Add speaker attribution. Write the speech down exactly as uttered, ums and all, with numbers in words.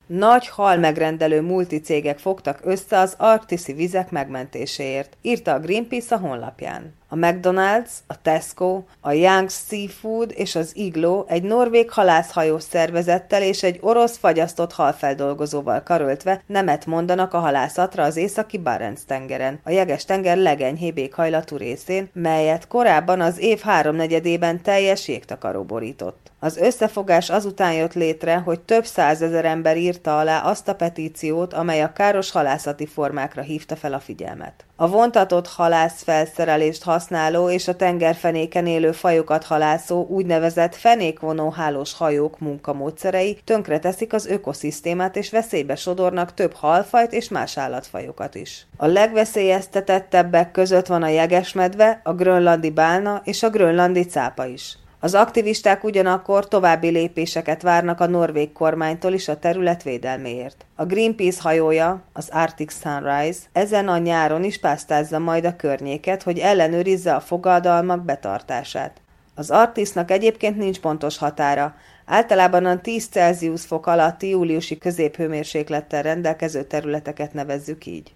Speaker 1: Nagy halmegrendelő multicégek fogtak össze az arktiszi vizek megmentéséért, írta a Greenpeace a honlapján. A McDonald's, a Tesco, a Young Seafood és az Iglo egy norvég halászhajós szervezettel és egy orosz fagyasztott halfeldolgozóval karöltve nemet mondanak a halászatra az északi Barents-tengeren, a Jeges-tenger legenyhébb éghajlatú részén, melyet korábban az év háromnegyedében teljes jégtakaró borított. Az összefogás azután jött létre, hogy több százezer ember írta alá azt a petíciót, amely a káros halászati formákra hívta fel a figyelmet. A vontatott halászfelszerelést használó és a tengerfenéken élő fajokat halászó úgynevezett fenékvonó hálós hajók munkamódszerei tönkreteszik az ökoszisztémát és veszélybe sodornak több halfajt és más állatfajokat is. A legveszélyeztetettebbek között van a jegesmedve, a grönlandi bálna és a grönlandi cápa is. Az aktivisták ugyanakkor további lépéseket várnak a norvég kormánytól is a terület védelméért. A Greenpeace hajója, az Arctic Sunrise, ezen a nyáron is pásztázza majd a környéket, hogy ellenőrizze a fogadalmak betartását. Az Arktisznak egyébként nincs pontos határa, általában a tíz Celsius fok alatti júliusi középhőmérséklettel rendelkező területeket nevezzük így.